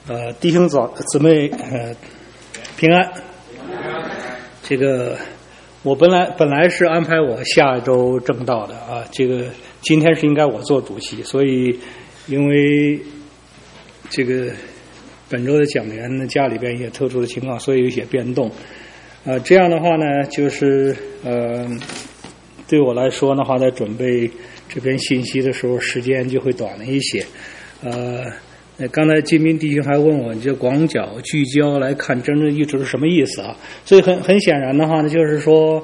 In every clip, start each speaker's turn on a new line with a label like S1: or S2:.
S1: 弟兄姊妹，平安。这个我本来是安排我下周正道的啊，这个今天是应该我做主席，所以因为这个本周的讲员呢家里边一些特殊的情况，所以有一些变动。这样的话呢，就是对我来说的话，在准备这篇信息的时候，时间就会短了一些。刚才金斌弟兄还问我，这广角聚焦来看真正意志是什么意思啊？所以很显然的话呢，就是说，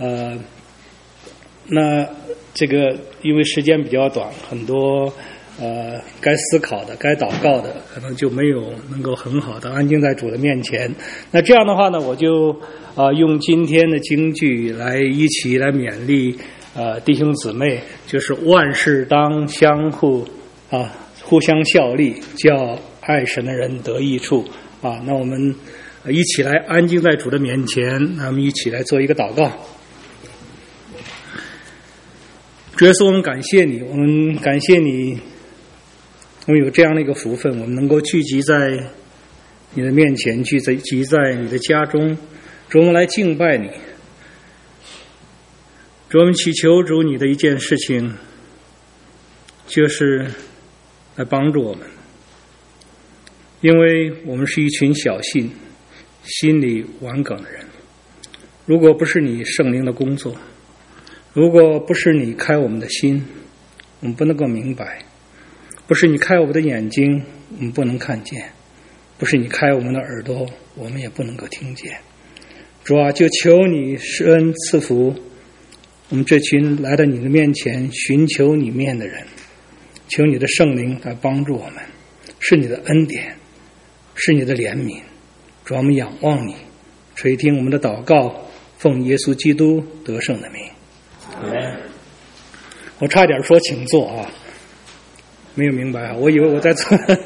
S1: 那这个因为时间比较短，很多该思考的、该祷告的，可能就没有能够很好的安静在主的面前。那这样的话呢，我就用今天的京剧来一起来勉励弟兄姊妹，就是万事当相互互相效力，叫爱神的人得益处啊！那我们一起来安静在主的面前，那我们一起来做一个祷告。主耶稣，我们感谢你，我们感谢你，我们有这样的一个福分，我们能够聚集在你的面前，聚集在你的家中，主，我们来敬拜你。主，我们祈求主你的一件事情，就是来帮助我们，因为我们是一群小信、心里顽梗的人。如果不是你圣灵的工作，如果不是你开我们的心，我们不能够明白；不是你开我们的眼睛，我们不能看见；不是你开我们的耳朵，我们也不能够听见。主啊，就求你施恩赐福我们这群来到你的面前寻求你面的人，求你的圣灵来帮助我们，是你的恩典，是你的怜悯。主，我们仰望你，垂听我们的祷告，奉耶稣基督得胜的名。我差点说请坐啊，没有明白啊，我以为我在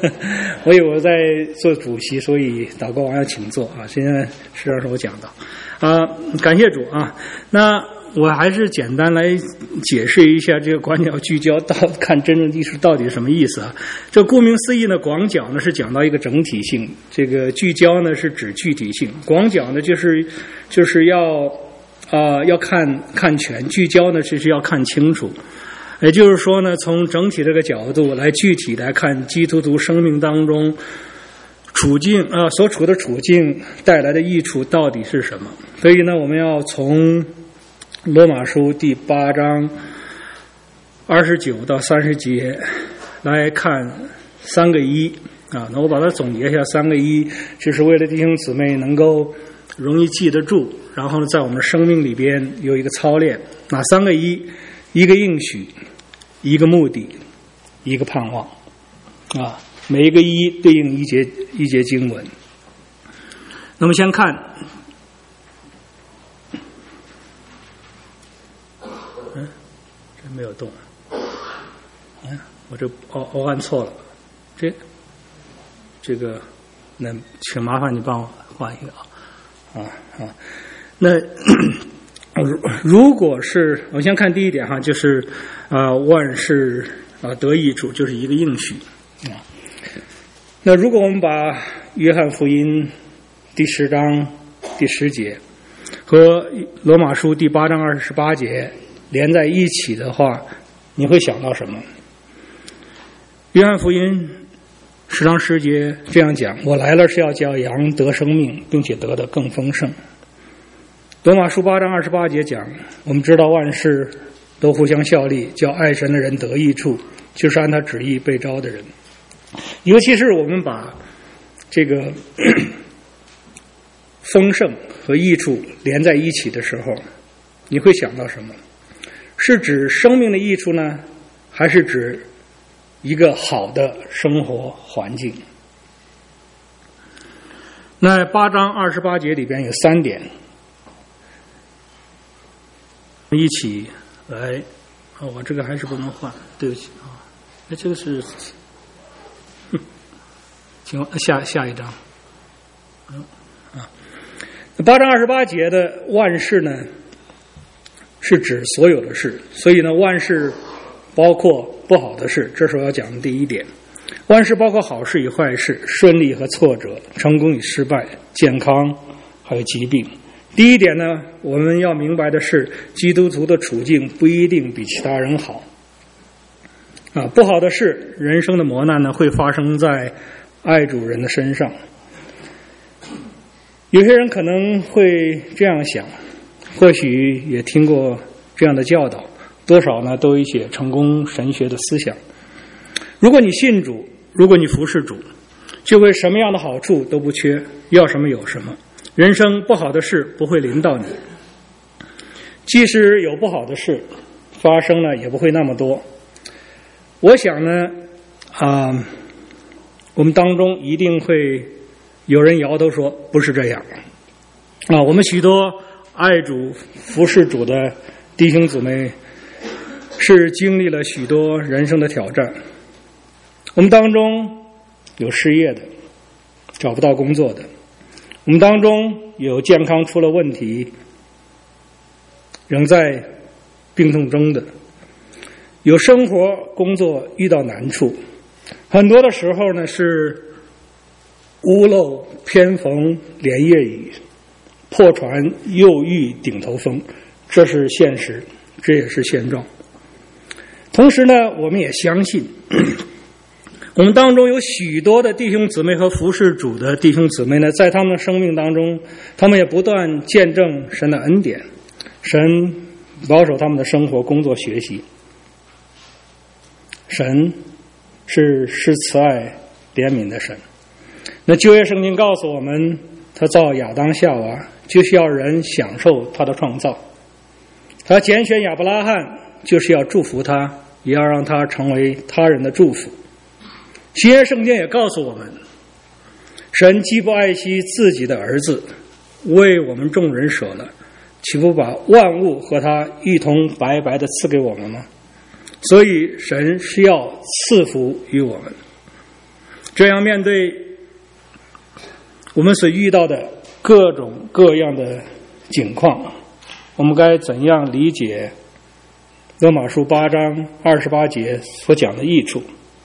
S1: 做主席，所以祷告完要请坐啊。现在实际上是我讲到感谢主啊。那我还是简单来解释一下这个广角聚焦看真正意识到底是什么意思啊？这顾名思义呢，广角呢是讲到一个整体性，这个聚焦呢是指具体性，广角呢就是要看全，聚焦呢就是要看清楚。也就是说呢，从整体这个角度来具体来看基督徒生命当中处境所处的处境带来的益处到底是什么。所以呢，我们要从罗马书第8章29到30节来看3个一啊。那我把它总结一下，3个一就是为了弟兄姊妹能够容易记得住，然后呢，在我们的生命里边有一个操练。哪3个一？一个应许，一个目的，一个盼望啊。每一个一对应一节经文。那么先看这没有动我这按错了，这个那请麻烦你帮我换一个那如果是我先看第一点就是万事得益处，就是一个应许啊。那如果我们把约翰福音第10章第10节和罗马书第8章28节连在一起的话，你会想到什么？约翰福音10章10节这样讲：我来了是要叫羊得生命，并且得的更丰盛。罗马书8章28节讲，我们知道万事都互相效力，叫爱神的人得益处，就是按他旨意被召的人。尤其是我们把这个丰盛和益处连在一起的时候，你会想到什么？是指生命的益处呢，还是指一个好的生活环境？那8章28节里边有3点，一起来我这个还是不能换，对不起那这个是请下一章8章28节的万事呢是指所有的事，所以呢万事包括不好的事，这是我要讲的第一点。 万事包括好事与坏事，顺利和挫折，成功与失败，健康还有疾病。第一点呢，我们要明白的是，基督徒的处境不一定比其他人好。不好的是，人生的磨难呢，会发生在爱主人的身上。有些人可能会这样想，或许也听过这样的教导，多少呢都有一些成功神学的思想。如果你信主，如果你服侍主，就会什么样的好处都不缺，要什么有什么。人生不好的事不会临到你，即使有不好的事发生了，也不会那么多。我想呢，我们当中一定会有人摇头说不是这样。我们许多爱主服侍主的弟兄姊妹是经历了许多人生的挑战。我们当中有失业的，找不到工作的，我们当中有健康出了问题，仍在病痛中的，有生活工作遇到难处，很多的时候呢是屋漏偏逢连夜雨，破船又遇顶头风，这是现实，这也是现状。同时呢，我们也相信我们当中有许多的弟兄姊妹和服侍主的弟兄姊妹呢，在他们的生命当中，他们也不断见证神的恩典，神保守他们的生活、工作、学习。神是施慈爱怜悯的神。那旧约圣经告诉我们，他造亚当夏娃就是要人享受他的创造，他拣选亚伯拉罕就是要祝福他，也要让他成为他人的祝福。新约圣经也告诉我们，神既不爱惜自己的儿子，为我们众人舍了，岂不把万物和他一同白白的赐给我们吗？所以神是要赐福于我们。这样面对我们所遇到的各种各样的境况，我们该怎样理解罗马书8章28节所讲的益处？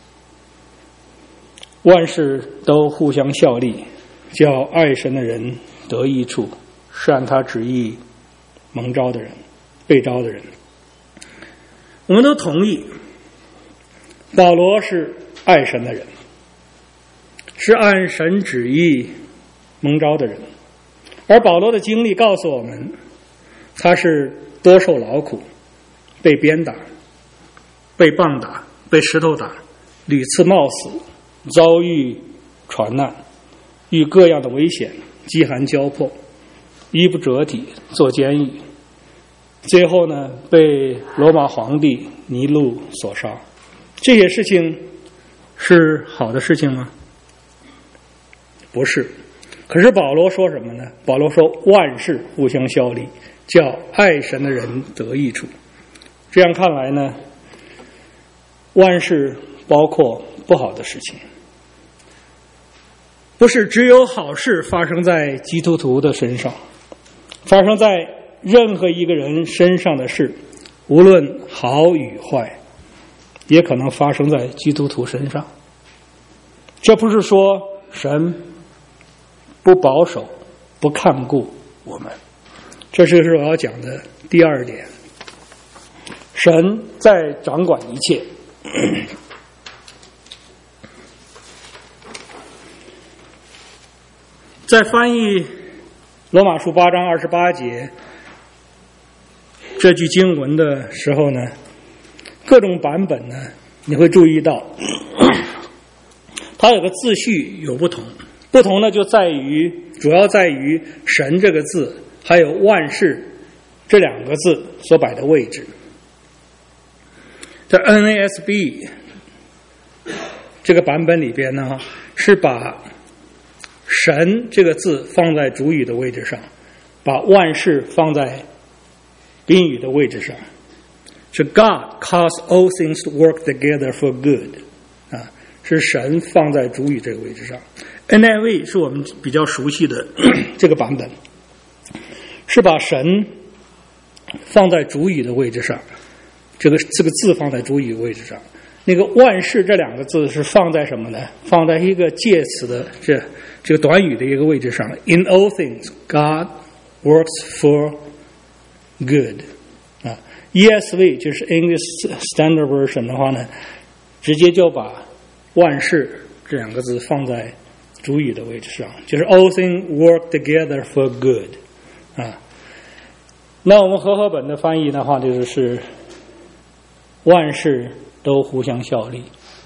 S1: 万事都互相效力，叫爱神的人得益处，是按他旨意蒙召的人、被召的人。我们都同意，保罗是爱神的人，是按神旨意蒙召的人。而保罗的经历告诉我们，他是多受劳苦，被鞭打，被棒打，被石头打，屡次冒死，遭遇船难，遇各样的危险，饥寒交迫，衣不遮体，坐监狱，最后呢被罗马皇帝尼禄所杀。这些事情是好的事情吗？不是。可是保罗说什么呢？保罗说万事互相效力，叫爱神的人得益处。这样看来呢，万事包括不好的事情，不是只有好事发生在基督徒的身上，发生在任何一个人身上的事，无论好与坏，也可能发生在基督徒身上。这不是说神不保守、不看顾我们，这就是我要讲的第二点。神在掌管一切。在翻译罗马书8章28节这句经文的时候呢，各种版本呢，你会注意到它有个字序有不同，不同呢就主要在于神这个字还有万事这两个字所摆的位置。在 NASB 这个版本里边呢，是把神这个字放在主语的位置上，把万事放在宾语的位置上，是 God cause all things to work together for good， 是神放在主语这个位置上。NIV 是我们比较熟悉的这个版本，是把神放在主语的位置上，这个字放在主语位置上。 那个万事这两个字是放在什么呢？放在一个介词的这个短语的一个位置上。In all things, God works for good。ESV 就是 English Standard Version 的话呢，直接就把万事这两个字放在主语的位置上，就是 all things work together for good。那我们和合本的翻译的话，就是万事都互相效力。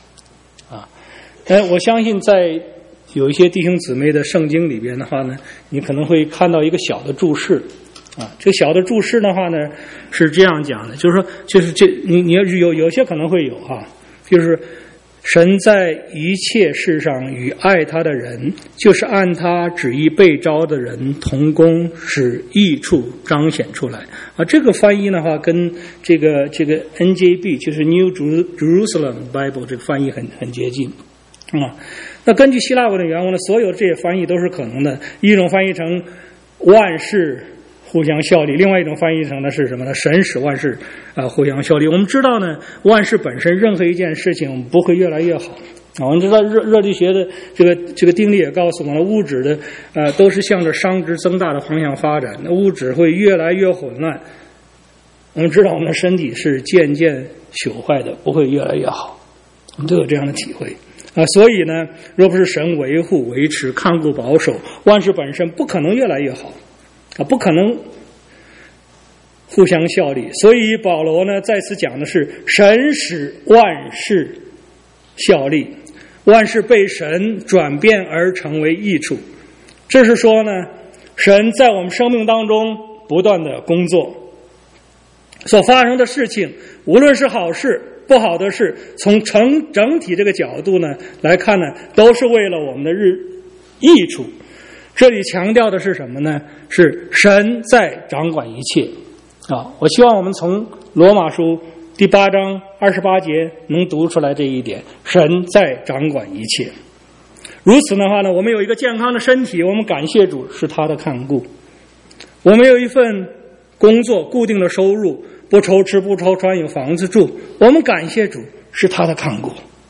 S1: 我相信在有一些弟兄姊妹的圣经里边的话呢，你可能会看到一个小的注释。这个小的注释的话呢是这样讲的，就是说，你有些可能会有就是神在一切事上与爱他的人，就是按他旨意被招的人同工，使益处彰显出来。这个翻译的话跟这个 NJB 就是 New Jerusalem Bible 这个翻译很接近。那根据希腊文的原文呢，所有这些翻译都是可能的。一种翻译成万事互相效力，另外一种翻译成的是什么呢？神使万事互相效力。我们知道呢，万事本身任何一件事情不会越来越好。我们知道热力学的这个定理也告诉我们了，物质的都是向着熵值增大的方向发展，那物质会越来越混乱。我们知道我们的身体是渐渐朽坏的，不会越来越好，我们都有这样的体会。所以呢，若不是神维护、维持、看顾、保守，万事本身不可能越来越好。不可能互相效力。所以保罗呢在此讲的是神使万事效力，万事被神转变而成为益处。这是说呢，神在我们生命当中不断的工作，所发生的事情无论是好事不好的事，从整体这个角度呢来看呢，都是为了我们的益处。这里强调的是什么呢？是神在掌管一切。我希望我们从罗马书第8章28节能读出来这一点，神在掌管一切。如此的话呢，我们有一个健康的身体，我们感谢主是他的看顾。我们有一份工作，固定的收入，不愁吃不愁穿，有房子住，我们感谢主是他的看顾。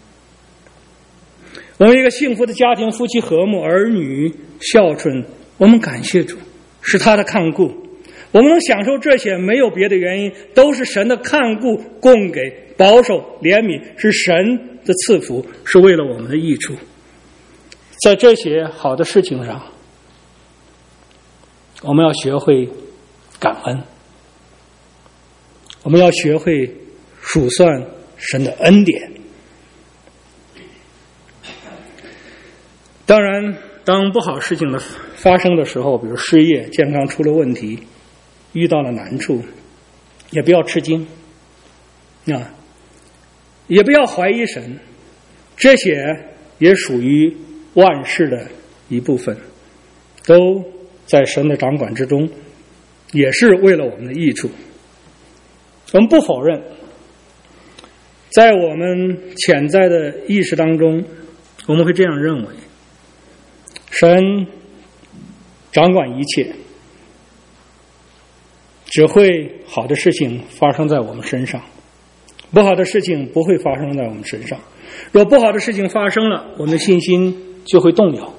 S1: 我们一个幸福的家庭，夫妻和睦，儿女孝顺，我们感谢主是他的看顾。我们能享受这些没有别的原因，都是神的看顾供给、保守、怜悯，是神的赐福，是为了我们的益处。在这些好的事情上，我们要学会感恩，我们要学会数算神的恩典。当然，当不好事情的发生的时候，比如失业、健康出了问题，遇到了难处，也不要吃惊，也不要怀疑神，这些也属于万事的一部分，都在神的掌管之中，也是为了我们的益处。我们不否认，在我们潜在的意识当中，我们会这样认为，神掌管一切，只会好的事情发生在我们身上，不好的事情不会发生在我们身上。若不好的事情发生了，我们的信心就会动摇。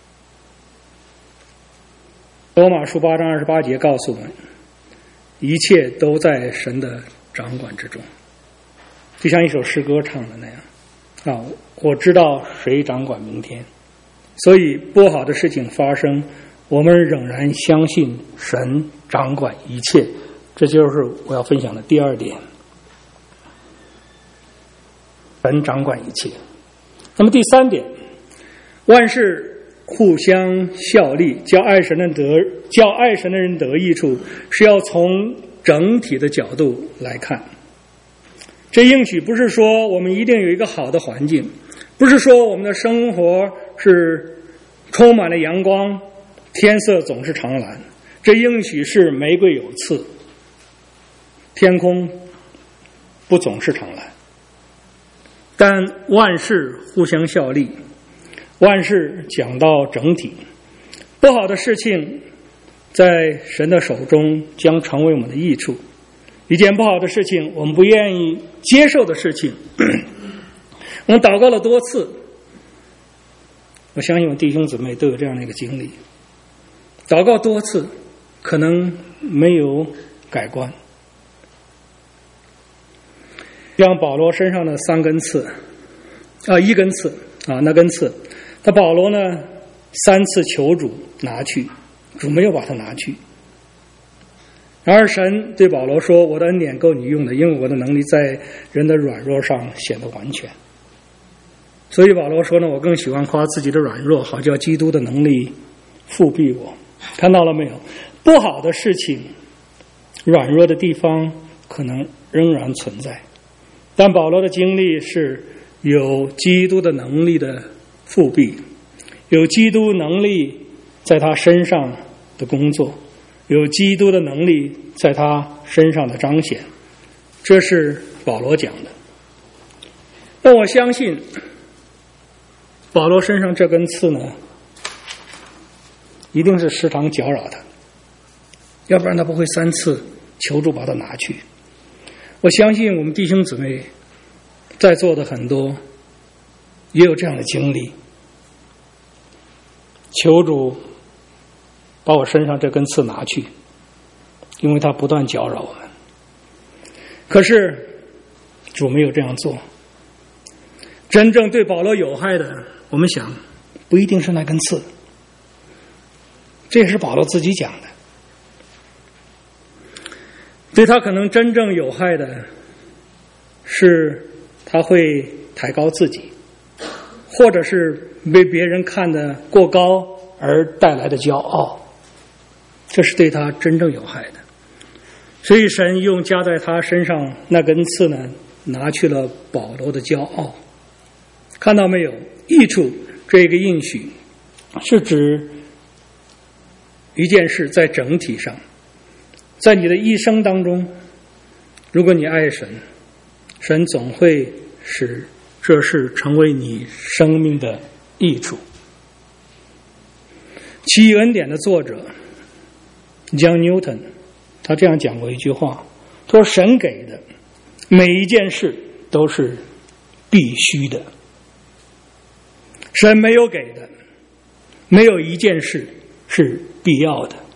S1: 罗马书8章28节告诉我们，一切都在神的掌管之中，就像一首诗歌唱的那样我知道谁掌管明天，所以不好的事情发生，我们仍然相信神掌管一切。这就是我要分享的第二点，神掌管一切。那么第三点，万事互相效力，叫爱神的人得益处，是要从整体的角度来看。这应许不是说我们一定有一个好的环境，不是说我们的生活是充满了阳光，天色总是常蓝。这应许是玫瑰有刺，天空不总是常蓝。但万事互相效力，万事讲到整体，不好的事情在神的手中将成为我们的益处。一件不好的事情，我们不愿意接受的事情， 我们祷告了多次，我相信我弟兄姊妹都有这样的一个经历，祷告多次可能没有改观。像保罗身上的3根刺1根刺那根刺，他保罗呢3次求主拿去，主没有把它拿去。然而神对保罗说，我的恩典够你用的，因为我的能力在人的软弱上显得完全。所以保罗说呢，我更喜欢夸自己的软弱，好叫基督的能力复庇我。看到了没有？不好的事情，软弱的地方可能仍然存在，但保罗的经历是有基督的能力的复庇，有基督能力在他身上的工作，有基督的能力在他身上的彰显，这是保罗讲的。那我相信保罗身上这根刺呢，一定是时常搅扰他，要不然他不会3次求助把它拿去。我相信我们弟兄姊妹在座的很多也有这样的经历，求主把我身上这根刺拿去，因为它不断搅扰我们。可是主没有这样做。真正对保罗有害的，我们想不一定是那根刺，这也是保罗自己讲的。对他可能真正有害的是他会抬高自己，或者是被别人看得过高而带来的骄傲，这是对他真正有害的。所以神用加在他身上那根刺呢，拿去了保罗的骄傲。看到没有？益处这个应许是指一件事在整体上，在你的一生当中，如果你爱神，神总会使这事成为你生命的益处。奇异恩典的作者 John Newton 他这样讲过一句话，他说神给的每一件事都是必须的，神没有给的没有一件事是必要的。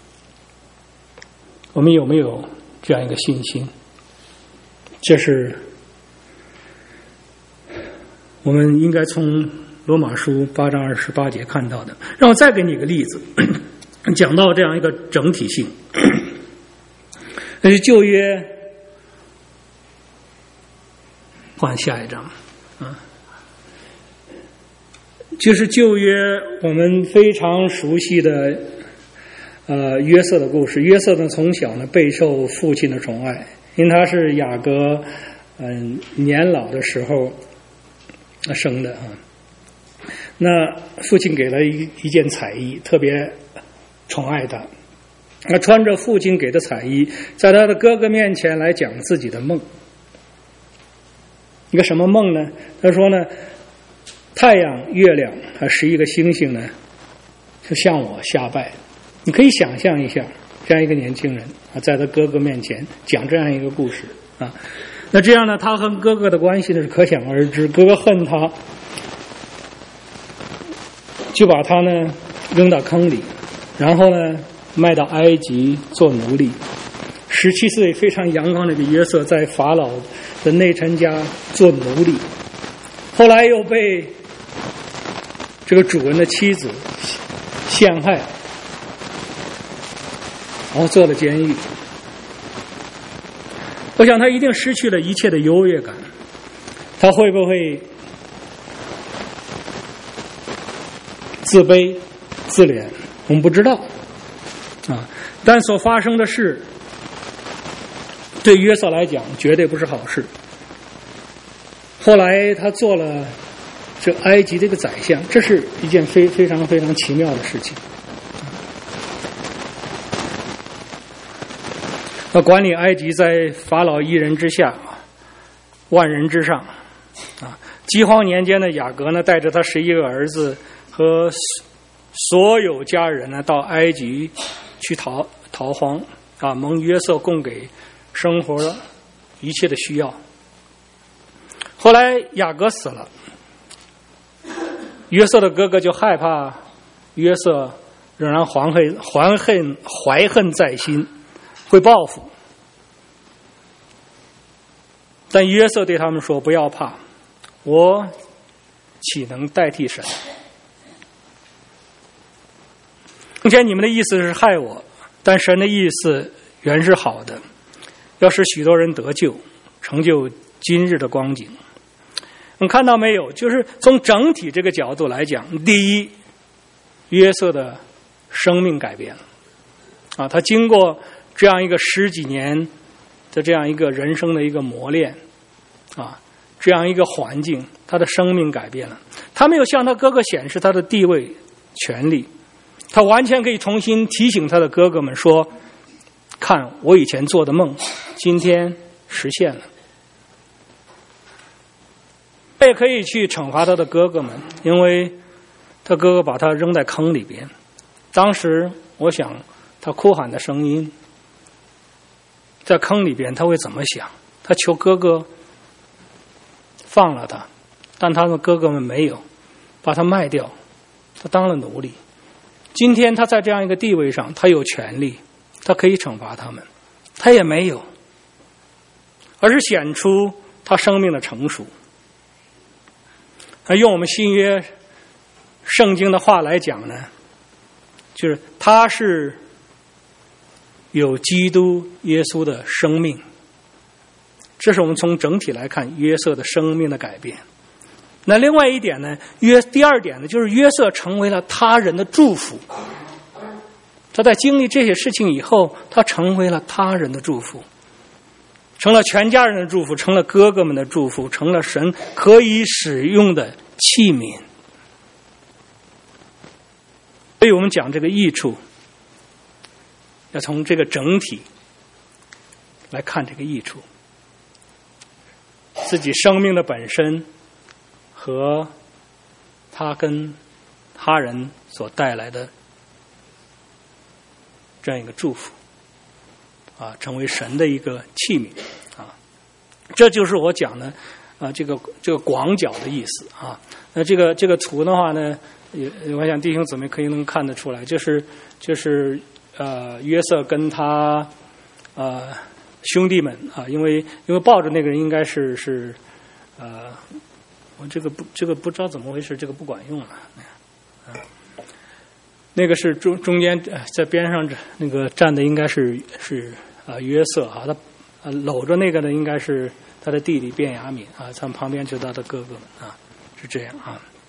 S1: 我们有没有这样一个信心？这是我们应该从罗马书8章28节看到的。让我再给你一个例子，讲到这样一个整体性。那是旧约，换下一章就是旧约我们非常熟悉的约瑟的故事。约瑟呢从小呢备受父亲的宠爱，因为他是雅各年老的时候生的那父亲给了一件彩衣，特别宠爱他。他穿着父亲给的彩衣，在他的哥哥面前来讲自己的梦。一个什么梦呢？他说呢，太阳、月亮和11个星星呢，就向我下拜。你可以想象一下，这样一个年轻人在他哥哥面前讲这样一个故事那这样呢，他和哥哥的关系呢是可想而知。哥哥恨他，就把他呢扔到坑里，然后呢卖到埃及做奴隶。17岁非常阳光的一个约瑟，在法老的内臣家做奴隶，后来又被这个主人的妻子陷害，然后做了监狱。我想他一定失去了一切的优越感，他会不会自卑自怜，我们不知道但所发生的事对约瑟来讲绝对不是好事。后来他做了这埃及这个宰相，这是一件非常非常奇妙的事情。他管理埃及，在法老一人之下，万人之上饥荒年间的雅各呢，带着他11个儿子和所有家人呢，到埃及去逃荒蒙约瑟供给生活的一切的需要。 后来雅各死了，约瑟的哥哥就害怕约瑟仍然怀恨在心，会报复。但约瑟对他们说：“不要怕，我岂能代替神？从前你们的意思是害我，但神的意思原是好的，要使许多人得救，成就今日的光景。”我们看到没有？就是从整体这个角度来讲，第一，约瑟的生命改变了，他经过这样一个10几年的这样一个人生的一个磨练，这样一个环境，他的生命改变了。他没有向他哥哥显示他的地位、权利，他完全可以重新提醒他的哥哥们说：“看，我以前做的梦，今天实现了。”他也可以去惩罚他的哥哥们，因为他哥哥把他扔在坑里边。当时我想他哭喊的声音，在坑里边他会怎么想？他求哥哥放了他，但他的哥哥们没有，把他卖掉，他当了奴隶。今天他在这样一个地位上，他有权利，他可以惩罚他们，他也没有，而是显出他生命的成熟。用我们新约圣经的话来讲呢，就是他是有基督耶稣的生命。这是我们从整体来看约瑟的生命的改变。那另外一点呢，第二点呢，就是约瑟成为了他人的祝福。他在经历这些事情以后，他成为了他人的祝福，成了全家人的祝福，成了哥哥们的祝福，成了神可以使用的器皿。所以我们讲这个益处，要从这个整体来看这个益处，自己生命的本身和他跟他人所带来的这样一个祝福，成为神的一个器皿，这就是我讲的这个广角的意思啊。那这个图的话呢，我想弟兄姊妹可以能看得出来，就是约瑟跟他兄弟们因为抱着那个人应该是我这个不知道怎么回事，这个不管用了那个是中间在边上那个站的应该是约瑟他搂着那个的应该是他的弟弟便雅悯他们旁边就是他的哥哥们是这样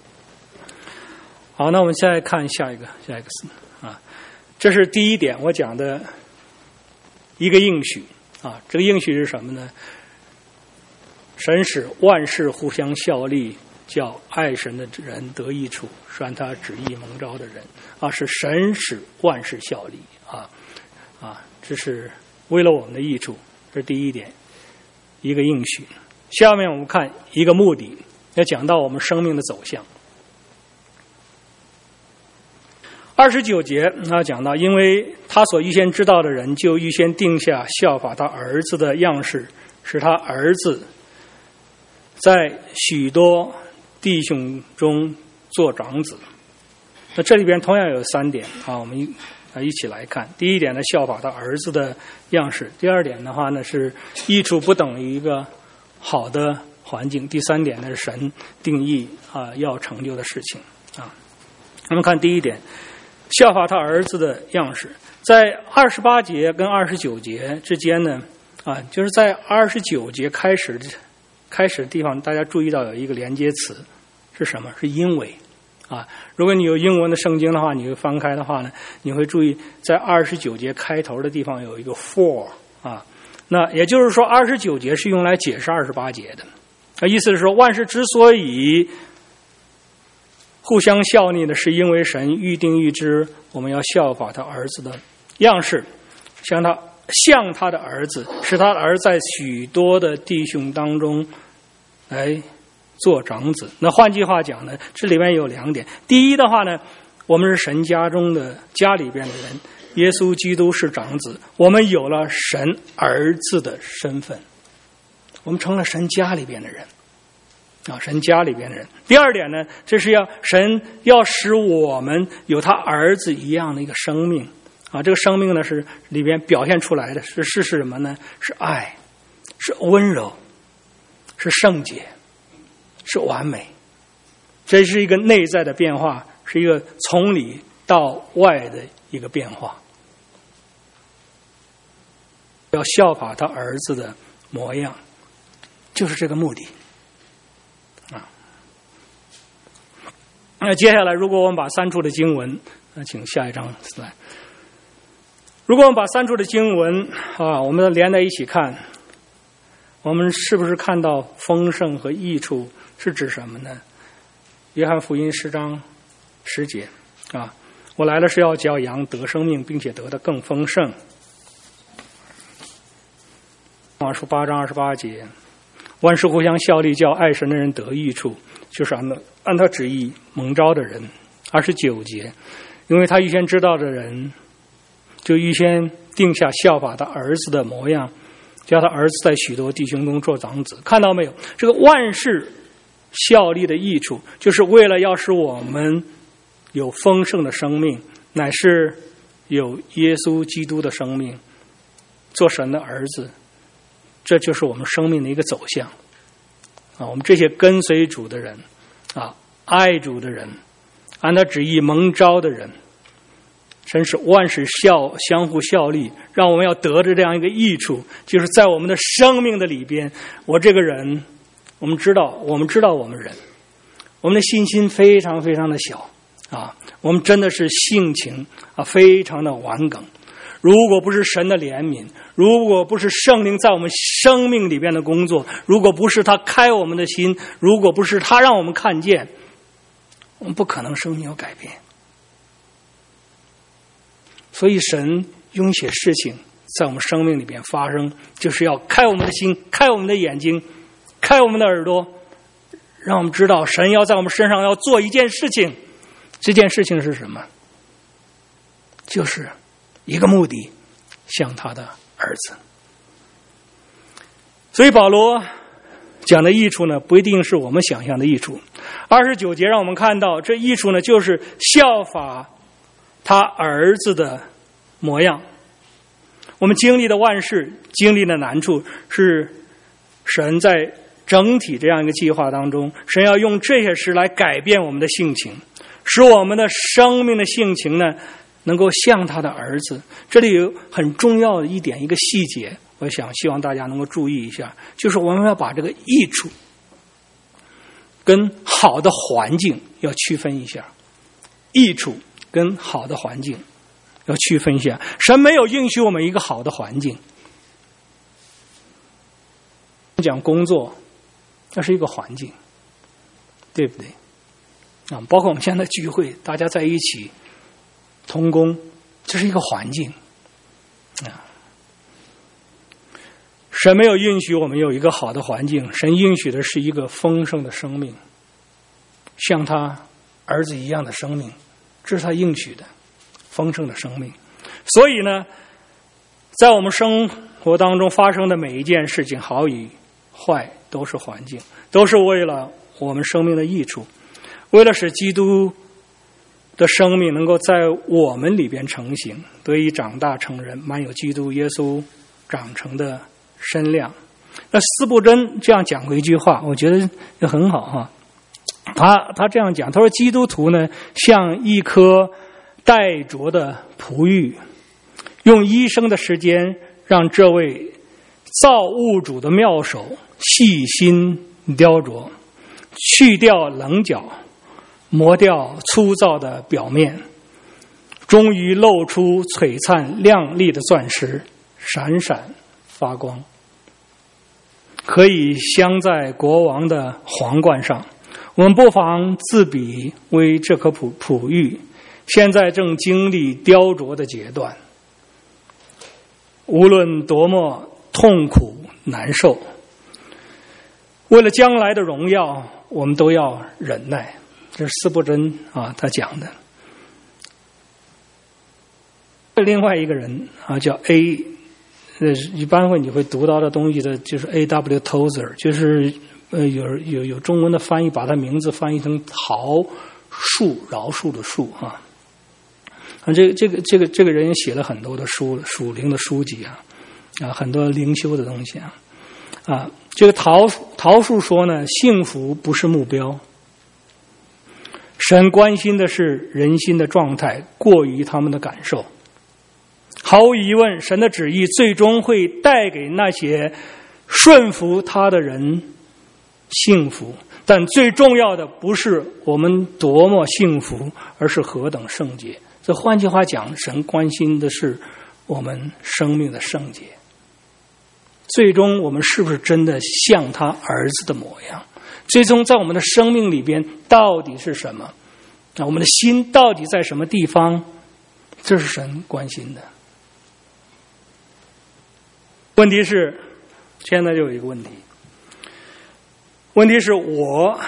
S1: 好，那我们现在看下一个这是第一点我讲的一个应许这个应许是什么呢？神使万事互相效力，叫爱神的人得益处，是按他旨意蒙召的人是神使万事效力这是为了我们的益处，这是第一点，一个应许。下面我们看一个目的，要讲到我们生命的走向。29节讲到，因为他所预先知道的人，就预先定下效法他儿子的样式，使他儿子在许多弟兄中做长子。那这里边同样有3点我们一起来看。第一点呢，效法他儿子的样式；第二点的话呢，是益处不等于一个好的环境；第3点呢，是神定义要成就的事情我们看第一点，效法他儿子的样式。在28节跟29节之间呢就是在29节开始的地方，大家注意到有一个连接词是什么？是因为如果你有英文的圣经的话，你会翻开的话呢，你会注意在29节开头的地方有一个 for 那也就是说29节是用来解释28节的意思是说，万事之所以互相效力的，是因为神预定预知我们要效法他儿子的样式，像他的儿子，使他的儿子在许多的弟兄当中来做长子。那换句话讲呢，这里面有2点。第一的话呢，我们是神家里边的人，耶稣基督是长子，我们有了神儿子的身份，我们成了神家里边的人神家里边的人。第二点呢，这是神要使我们有他儿子一样的一个生命这个生命呢是里边表现出来的是什么呢？是爱，是温柔，是圣洁，是完美。这是一个内在的变化，是一个从里到外的一个变化。要效法他儿子的模样，就是这个目的那接下来，如果我们把三处的经文，请下一张来。如果我们把三处的经文我们连在一起看，我们是不是看到丰盛和益处是指什么呢？约翰福音10章10节我来了是要叫羊得生命，并且得的更丰盛。马书8章28节，万事互相效力，叫爱神的人得益处，就是按他旨意蒙召的人。29节，因为他预先知道的人，就预先定下效法他儿子的模样，叫他儿子在许多弟兄中做长子。看到没有？这个万事效力的益处，就是为了要使我们有丰盛的生命，乃是有耶稣基督的生命，做神的儿子。这就是我们生命的一个走向我们这些跟随主的人爱主的人，按他旨意蒙召的人，真是万事相互效力，让我们要得着这样一个益处，就是在我们的生命的里边，我这个人，我们知道我们人，我们的信心非常非常的小我们真的是性情非常的顽梗。如果不是神的怜悯，如果不是圣灵在我们生命里边的工作，如果不是他开我们的心，如果不是他让我们看见，我们不可能生命有改变。所以神用一些事情在我们生命里边发生，就是要开我们的心，开我们的眼睛，开我们的耳朵，让我们知道神要在我们身上要做一件事情。这件事情是什么？就是一个目的，像他的儿子。所以保罗讲的益处呢，不一定是我们想象的益处。29节让我们看到，这益处呢，就是效法他儿子的模样。我们经历的万事，经历的难处，是神在整体这样一个计划当中，神要用这些事来改变我们的性情，使我们的生命的性情呢能够像他的儿子。这里有很重要的一点，一个细节，我希望大家能够注意一下，就是我们要把这个益处跟好的环境要区分一下。益处跟好的环境要区分一下。神没有应许我们一个好的环境。讲工作，那是一个环境，对不对？包括我们现在聚会，大家在一起同工，这是一个环境神没有允许我们有一个好的环境，神允许的是一个丰盛的生命，像他儿子一样的生命，这是他应许的丰盛的生命。所以呢，在我们生活当中发生的每一件事情，好与坏，都是环境，都是为了我们生命的益处，为了使基督的生命能够在我们里边成型，得以长大成人，满有基督耶稣长成的身量。那司布真这样讲过一句话，我觉得也很好哈。他这样讲，他说基督徒呢像一颗带琢的璞玉，用一生的时间让这位造物主的妙手细心雕琢，去掉棱角，磨掉粗糙的表面，终于露出璀璨亮丽的钻石，闪闪发光，可以镶在国王的皇冠上。我们不妨自比为这颗璞玉，现在正经历雕琢的阶段，无论多么痛苦难受，为了将来的荣耀，我们都要忍耐。这是司布真他讲的。另外一个人叫 A， 一般你会读到的东西的就是 A.W. Tozer， 就是有中文的翻译，把他名字翻译成饶恕的恕啊。这个人也写了很多的书，属灵的书籍啊，很多灵修的东西啊。这个桃树说呢，幸福不是目标，神关心的是人心的状态，过于他们的感受。毫无疑问，神的旨意最终会带给那些顺服他的人幸福，但最重要的不是我们多么幸福，而是何等圣洁。这换句话讲，神关心的是我们生命的圣洁。最终我们是不是真的像他儿子的模样？最终在我们的生命里边到底是什么？我们的心到底在什么地方？这是神关心的。问题是，现在就有一个问题，问题是我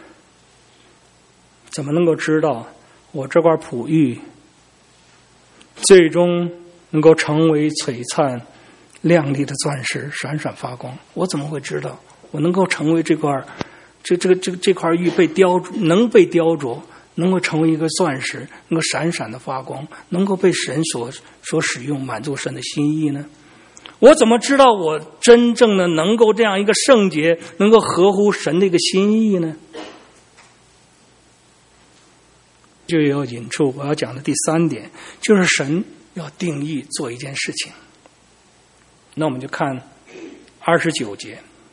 S1: 怎么能够知道我这块璞玉最终能够成为璀璨亮丽的钻石，闪闪发光？我怎么会知道我能够成为这块玉能被雕琢，能够成为一个钻石，能够闪闪的发光，能够被神所使用，满足神的心意呢？我怎么知道我真正的能够这样一个圣洁，能够合乎神的一个心意呢？就要引出我要讲的第3点，就是神要定义做一件事情。那我们就看29节，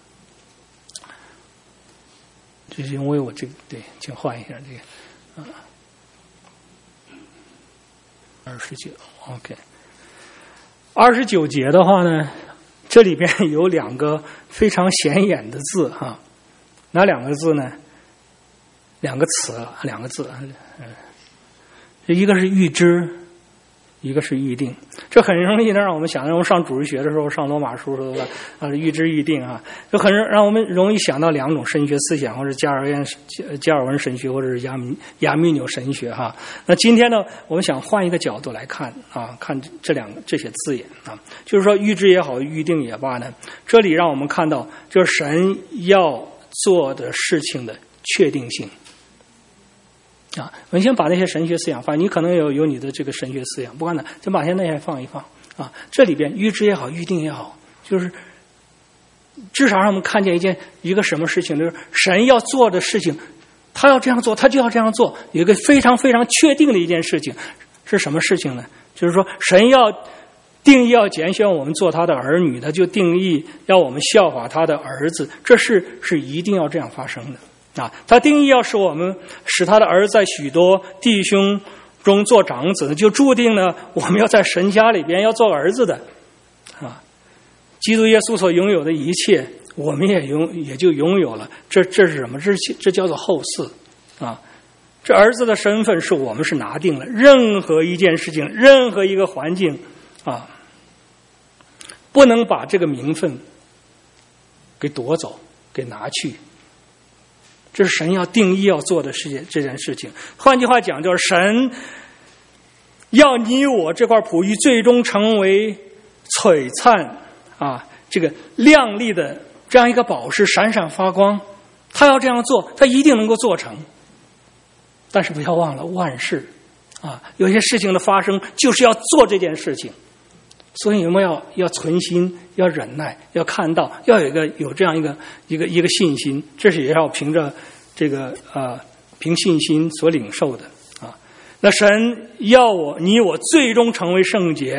S1: 就是因为我这个对，请换一下这个29 OK。29节的话呢，这里边有2个非常显眼的字哈，哪2个字呢？2个词，2个字，一个是预知，一个是预定。这很容易的让我们想，让我们上主日学的时候，上罗马书的时候预知预定啊，就很让我们容易想到2种神学思想，或者加尔文神学，或者是亚米纽神学哈。那今天呢，我们想换一个角度来看啊，看这些字眼啊，就是说预知也好，预定也罢呢，这里让我们看到就是神要做的事情的确定性。啊，我们先把那些神学思想放，你可能有你的这个神学思想，不管呢，先把那些放一放啊。这里边预知也好，预定也好，就是至少让我们看见一个什么事情，就是神要做的事情，他要这样做，他就要这样做。有一个非常非常确定的一件事情，是什么事情呢？就是说，神要定义要拣选我们做他的儿女，他就定义要我们效法他的儿子，这是一定要这样发生的。啊，他定义要使我们使他的儿子在许多弟兄中做长子，就注定了我们要在神家里边要做儿子的。啊，基督耶稣所拥有的一切，我们也就拥有了。这是什么？这叫做后嗣啊！这儿子的身份是我们是拿定了。任何一件事情，任何一个环境啊，不能把这个名分给夺走，给拿去。这是神要定义要做的这件事情。换句话讲，就是神要你我这块璞玉最终成为璀璨啊，这个亮丽的这样一个宝石，闪闪发光。他要这样做，他一定能够做成。但是不要忘了万事啊，有些事情的发生就是要做这件事情。所以我们要存心，要忍耐，要看到，要有这样一个信心，这是也要凭着这个凭信心所领受的啊。那神要你我最终成为圣洁，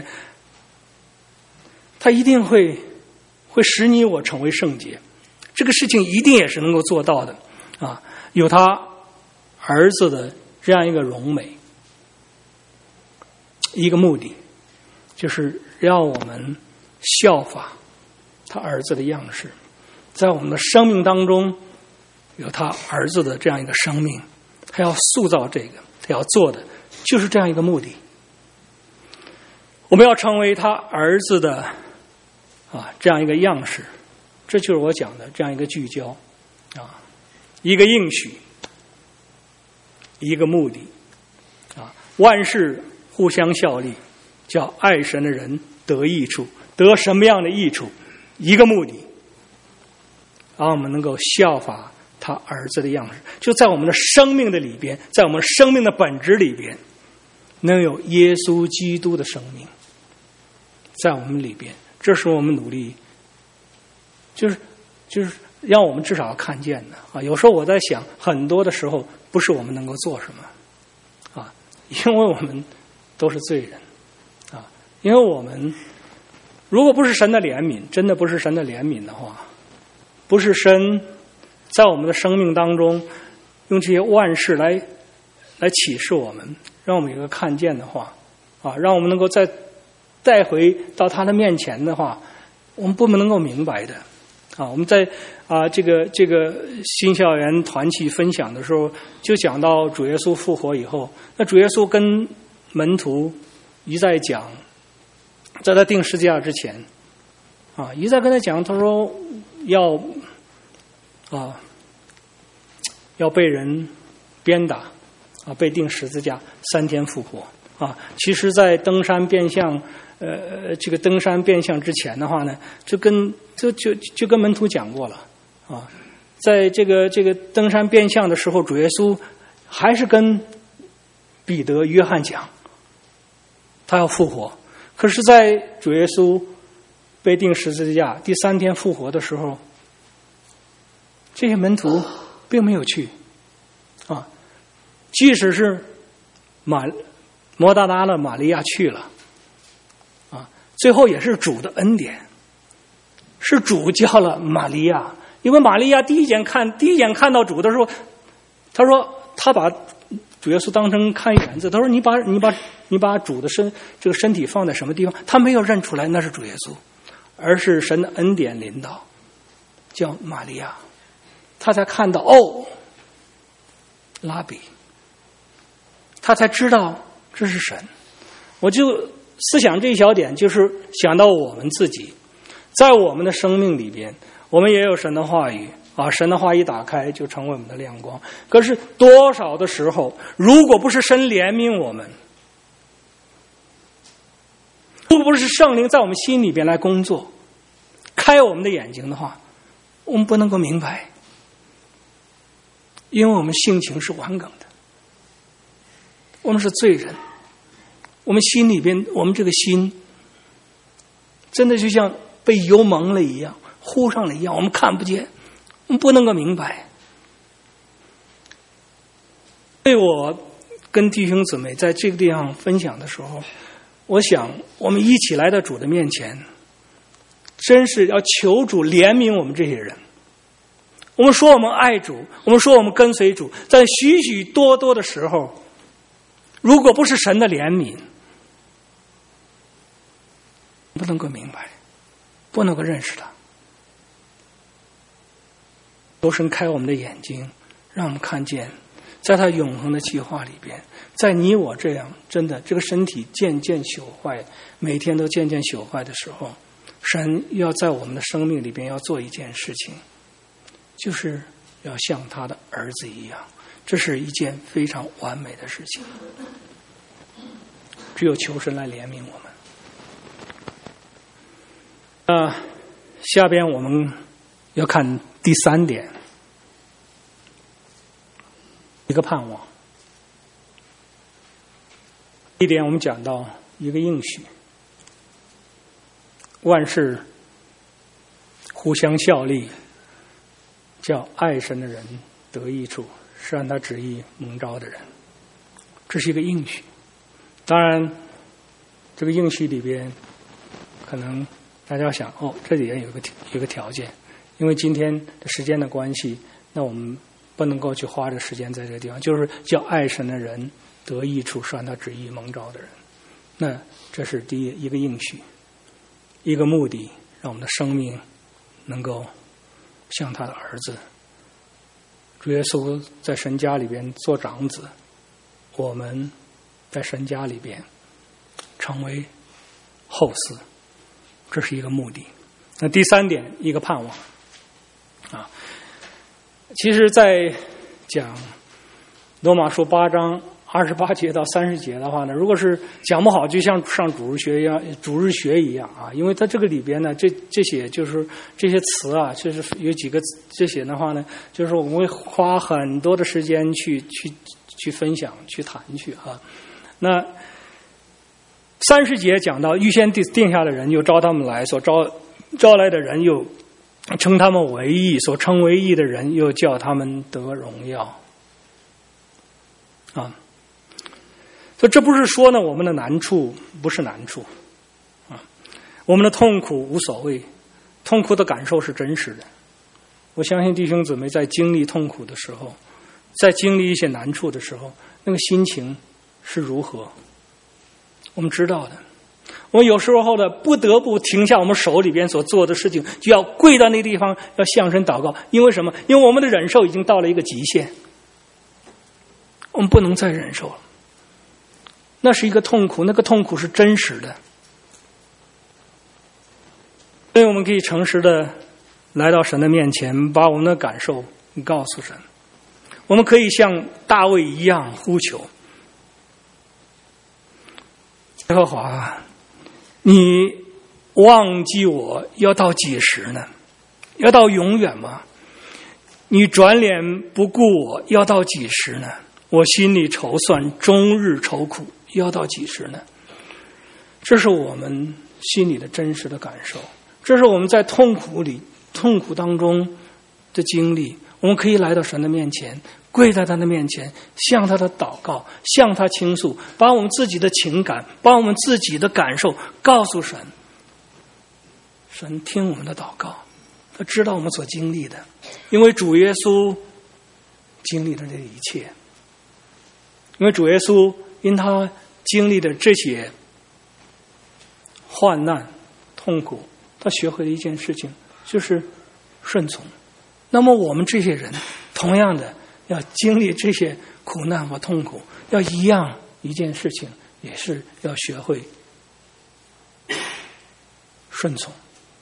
S1: 他一定会使你我成为圣洁，这个事情一定也是能够做到的啊。有他儿子的这样一个荣美，一个目的。就是让我们效法他儿子的样式，在我们的生命当中有他儿子的这样一个生命，他要塑造这个，他要做的就是这样一个目的。我们要成为他儿子的这样一个样式，这就是我讲的这样一个聚焦啊，一个应许，一个目的啊，万事互相效力，叫爱神的人得益处。得什么样的益处？一个目的， 让我们能够效法他儿子的样式，就在我们的生命的里边，在我们生命的本质里边，能有耶稣基督的生命在我们里边。这是我们努力，就是让我们至少要看见的啊。有时候我在想，很多的时候不是我们能够做什么啊，因为我们都是罪人啊。因为我们如果不是神的怜悯，真的不是神的怜悯的话，不是神在我们的生命当中用这些万事来启示我们，让我们有个看见的话啊，让我们能够再带回到他的面前的话，我们不能够明白的啊。我们在这个新校园团契分享的时候，就讲到主耶稣复活以后，那主耶稣跟门徒一再讲，在他定十字架之前啊，一再跟他讲，他说要被人鞭打啊，被钉十字架，3天复活啊。其实在登山变相这个登山变相之前的话呢，就跟门徒讲过了啊。在这个登山变相的时候，主耶稣还是跟彼得、约翰讲他要复活。可是在主耶稣被钉十字架第3天复活的时候，这些门徒并没有去啊。即使是摩大拉的玛利亚去了啊，最后也是主的恩典，是主叫了玛利亚。因为玛利亚第一眼看到主的时候，他说他把主耶稣当成看园子，他说你把主的这个身体放在什么地方？他没有认出来那是主耶稣，而是神的恩典临到，叫玛利亚，他才看到拉比，他才知道这是神。我就思想这一小点，就是想到我们自己，在我们的生命里边，我们也有神的话语啊，神的话一打开就成为我们的亮光。可是多少的时候，如果不是神怜悯我们，如果不是圣灵在我们心里边来工作，开我们的眼睛的话，我们不能够明白，因为我们性情是顽梗的，我们是罪人，我们心里边，我们这个心真的就像被油蒙了一样，糊上了一样，我们看不见，我们不能够明白。对我跟弟兄姊妹在这个地方分享的时候，我想我们一起来到主的面前，真是要求主怜悯我们这些人。我们说我们爱主，我们说我们跟随主，在许许多多的时候，如果不是神的怜悯，不能够明白，不能够认识他。求神开我们的眼睛，让我们看见在他永恒的计划里边，在你我这样真的这个身体渐渐朽坏，每天都渐渐朽坏的时候，神要在我们的生命里边要做一件事情，就是要像他的儿子一样。这是一件非常完美的事情，只有求神来怜悯我们。下边我们要看第3点，一个盼望。一点我们讲到一个应许，万事互相效力，叫爱神的人得益处，是按他旨意蒙召的人。这是一个应许。当然这个应许里边可能大家想这里边有一个条件，因为今天的时间的关系，那我们不能够去花这时间在这个地方，就是叫爱神的人得益处，是按他旨意蒙召的人。那这是第一个应许，一个目的，让我们的生命能够像他的儿子。主耶稣在神家里边做长子，我们在神家里边成为后嗣，这是一个目的。那第3点，一个盼望其实在讲罗马书8章 28节到30节的话呢，如果是讲不好，就像上主日学一样啊，因为它这个里边呢，这些就是这些词啊，就是有几个这些的话呢，就是我们会花很多的时间去分享、去谈去啊。那30节讲到预先定下的人又招他们来，所招来的人又称他们为义，所称为义的人又叫他们得荣耀啊。所以这不是说呢，我们的难处不是难处啊，我们的痛苦无所谓，痛苦的感受是真实的。我相信弟兄姊妹在经历痛苦的时候，在经历一些难处的时候，那个心情是如何，我们知道的。我们有时候的不得不停下我们手里边所做的事情，就要跪到那地方，要向神祷告。因为什么？因为我们的忍受已经到了一个极限，我们不能再忍受了。那是一个痛苦，那个痛苦是真实的。所以我们可以诚实的来到神的面前，把我们的感受告诉神。我们可以像大卫一样呼求：耶和华，你忘记我要到几时呢？要到永远吗？你转脸不顾我要到几时呢？我心里筹算，终日愁苦，要到几时呢？这是我们心里的真实的感受，这是我们在痛苦当中的经历。我们可以来到神的面前，跪在他的面前，向他的祷告，向他倾诉，把我们自己的情感，把我们自己的感受告诉神。神听我们的祷告，他知道我们所经历的，因为主耶稣经历了这一切。因为主耶稣因他经历的这些患难痛苦，他学会了一件事情，就是顺从。那么我们这些人同样的要经历这些苦难和痛苦，要一件事情，也是要学会顺从。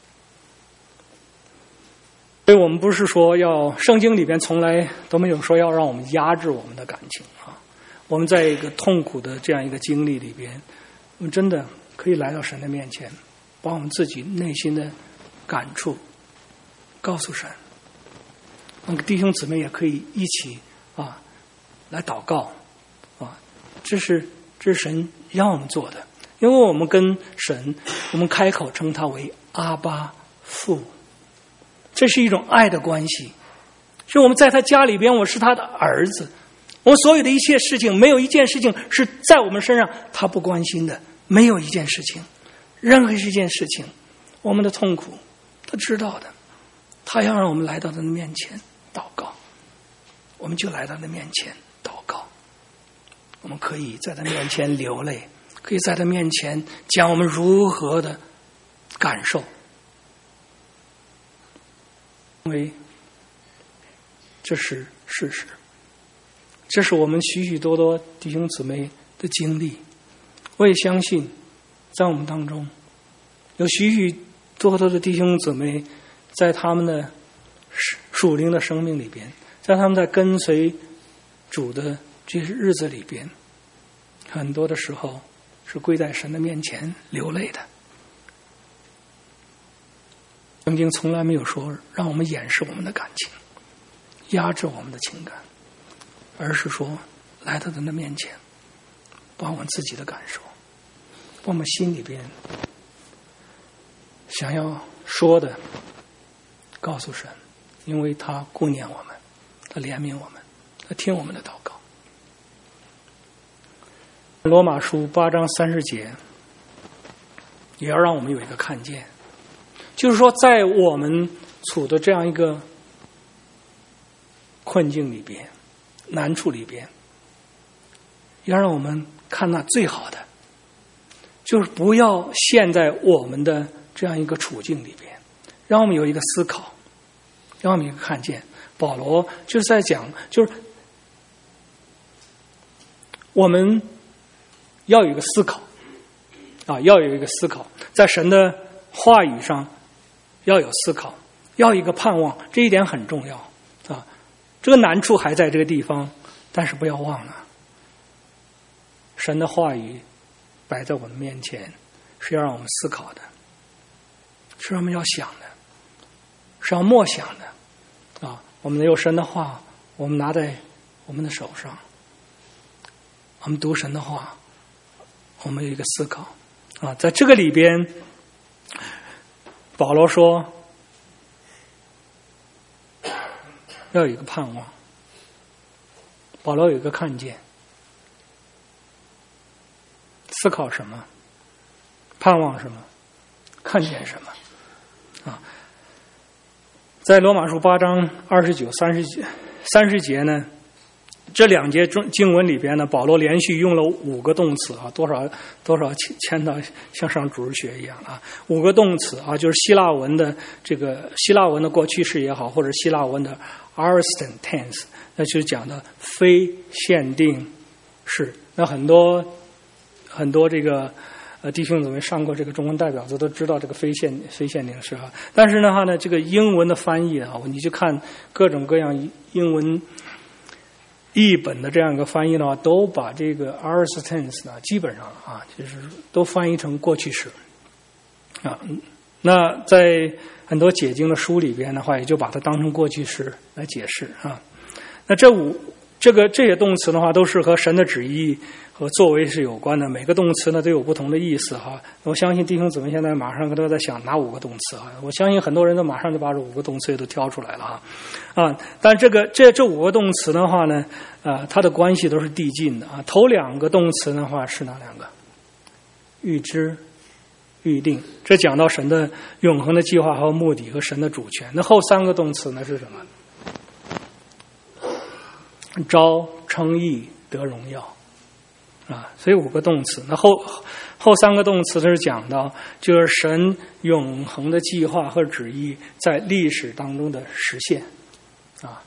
S1: 所以我们不是说圣经里边从来都没有说要让我们压制我们的感情啊。我们在一个痛苦的这样一个经历里边，我们真的可以来到神的面前，把我们自己内心的感触告诉神。弟兄姊妹也可以一起来祷告啊，这是神让我们做的，因为我们跟神，我们开口称他为阿爸父，这是一种爱的关系，是我们在他家里边，我是他的儿子。我们所有的一切事情，没有一件事情是在我们身上他不关心的，没有一件事情，任何一件事情，我们的痛苦他知道的，他要让我们来到他的面前祷告，我们就来到他的面前祷告。我们可以在他面前流泪，可以在他面前讲我们如何的感受，因为这是事实，这是我们许许多多弟兄姊妹的经历。我也相信在我们当中有许许多多的弟兄姊妹，在他们的属灵的生命里边，在他们在跟随主的这些日子里边，很多的时候是跪在神的面前流泪的。圣经从来没有说让我们掩饰我们的感情，压制我们的情感，而是说来到他的面前，把我们自己的感受，把我们心里边想要说的告诉神，因为他顾念我们，他怜悯我们，他听我们的祷告。罗马书8章30节也要让我们有一个看见，就是说在我们处的这样一个困境里边，难处里边，要让我们看那最好的，就是不要陷在我们的这样一个处境里边，让我们有一个思考，让我们有一个看见。保罗就是在讲，就是我们要有一个思考要有一个思考，在神的话语上要有思考，要有一个盼望，这一点很重要这个难处还在这个地方，但是不要忘了神的话语摆在我们面前，是要让我们思考的，是让我们要想的，是要默想的啊！我们有神的话，我们拿在我们的手上，我们读神的话，我们有一个思考啊！在这个里边，保罗说要有一个盼望，保罗有一个看见。思考什么？盼望什么？看见什么？啊，在罗马书8章29、30节呢，这2节经文里边呢，保罗连续用了5个动词啊，多少签到像上主日学一样啊，5个动词啊，就是希腊文的过去式也好，或者希腊文的 aorist tense， 那就是讲的非限定式。那很多这个弟兄姊妹上过这个中文代表作都知道这个非限定式啊。但是的话呢，这个英文的翻译啊，你去看各种各样英文译本的这样一个翻译的话，都把这个 aorist tense 呢，基本上啊，就是都翻译成过去式啊。那在很多解经的书里边的话，也就把它当成过去式来解释啊。那这些动词的话，都是和神的旨意和作为是有关的，每个动词呢都有不同的意思哈。我相信弟兄姊妹现在马上都在想哪5个动词啊？我相信很多人都马上就把这5个动词也都挑出来了啊。但这5个动词的话呢，它的关系都是递进的啊。头2个动词的话是哪2个？预知、预定，这讲到神的永恒的计划和目的和神的主权。那后3个动词呢是什么？招、称义、得荣耀啊，所以5个动词。那后3个动词是讲到就是神永恒的计划和旨意在历史当中的实现啊。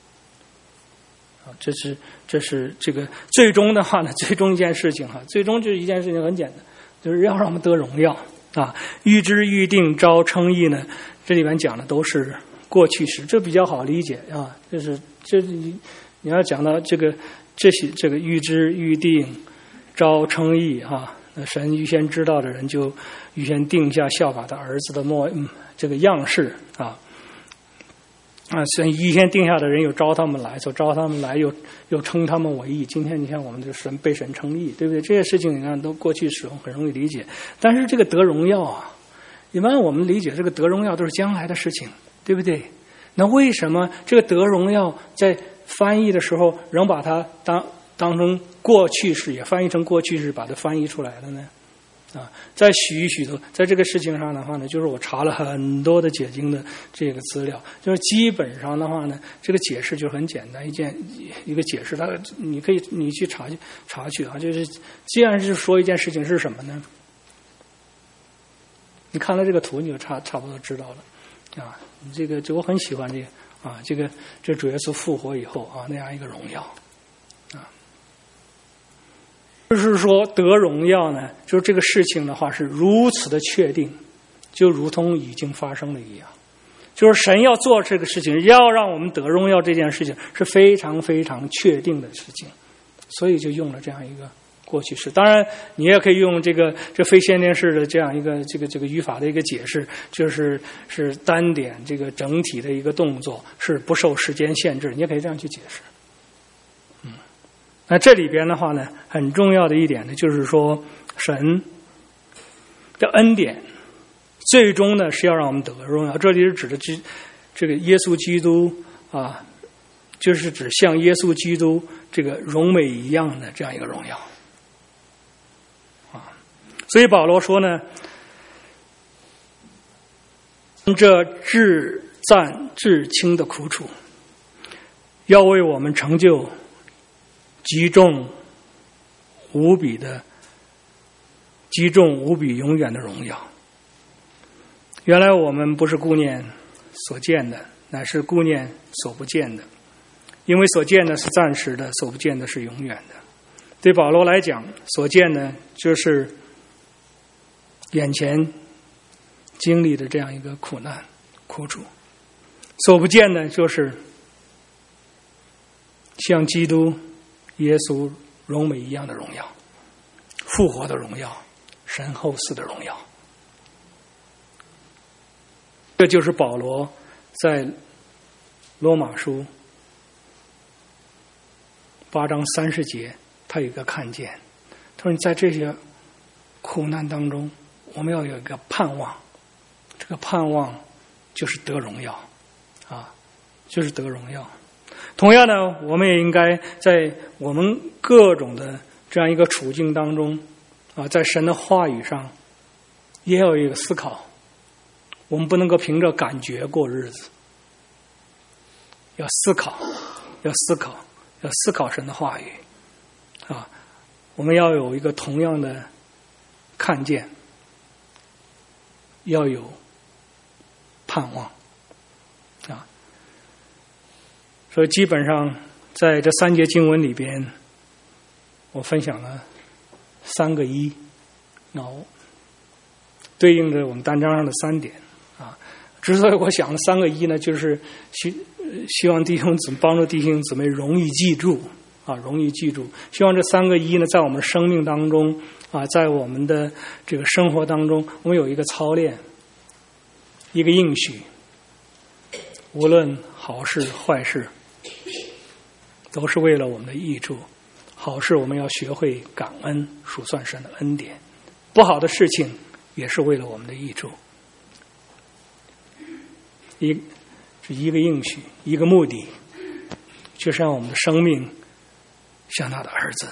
S1: 这是这个最终的话呢，最终一件事情哈，最终就是一件事情很简单，就是要让我们得荣耀啊。预知、预定、招、称义呢，这里面讲的都是过去时，这比较好理解啊。你要讲到这个预知、预定、招、称义啊，那神预先知道的人就预先定下效法他儿子的这个样式啊。神预先定下的人又招他们来，又称他们为义。今天你看我们的神被神称义，对不对？这些事情你看都过去时很容易理解，但是这个得荣耀啊，一般我们理解这个得荣耀都是将来的事情，对不对？那为什么这个得荣耀在翻译的时候仍把它当成过去式，也翻译成过去式，把它翻译出来了呢？啊，在许多在这个事情上的话呢，就是我查了很多的解经的这个资料，就是基本上的话呢，这个解释就很简单，一个解释，你去查去啊，就是既然是说一件事情是什么呢？你看了这个图，你就差不多知道了啊。这我很喜欢这个啊，这主耶稣复活以后啊那样一个荣耀啊。就是说得荣耀呢，就是这个事情的话是如此的确定，就如同已经发生了一样。就是神要做这个事情，要让我们得荣耀，这件事情是非常非常确定的事情，所以就用了这样一个过去式。当然你也可以用这非限定式的这样一个这个语法的一个解释，是单点这个整体的一个动作是不受时间限制，你也可以这样去解释。那这里边的话呢，很重要的一点呢，就是说神的恩典最终呢是要让我们得荣耀。这里是指的这个耶稣基督啊，就是指像耶稣基督这个荣美一样的这样一个荣耀啊。所以保罗说呢，这至赞至轻的苦楚，要为我们成就极重无比永远的荣耀。原来我们不是顾念所见的，乃是顾念所不见的，因为所见的是暂时的，所不见的是永远的。对保罗来讲，所见呢就是眼前经历的这样一个苦难苦楚，所不见的就是像基督耶稣荣美一样的荣耀复活的荣耀，神后嗣的荣耀。这就是保罗在罗马书8章30节，他有一个看见，他说你在这些苦难当中，我们要有一个盼望，这个盼望就是得荣耀啊，就是得荣耀。同样的，我们也应该在我们各种的这样一个处境当中啊，在神的话语上也要有一个思考。我们不能够凭着感觉过日子，要思考，要思考，要思考神的话语啊！我们要有一个同样的看见，要有盼望啊！所以基本上在这3节经文里边，我分享了3个一，对应着我们单章上的3点。之所以我想了3个一呢，就是希望弟兄姊妹帮助弟兄姊妹容易记住啊，容易记住。希望这3个一呢，在我们生命当中啊，在我们的这个生活当中，我们有一个操练，一个应许。无论好事坏事，都是为了我们的益处。好事我们要学会感恩，数算神的恩典；不好的事情也是为了我们的益处。是一个应许，一个目的，就是让我们的生命像他的儿子，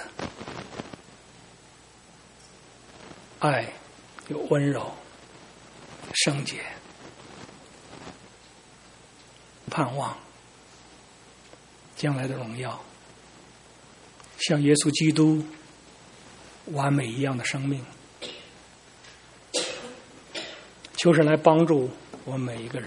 S1: 爱有温柔、圣洁、盼望将来的荣耀，像耶稣基督完美一样的生命。求神来帮助我们每一个人。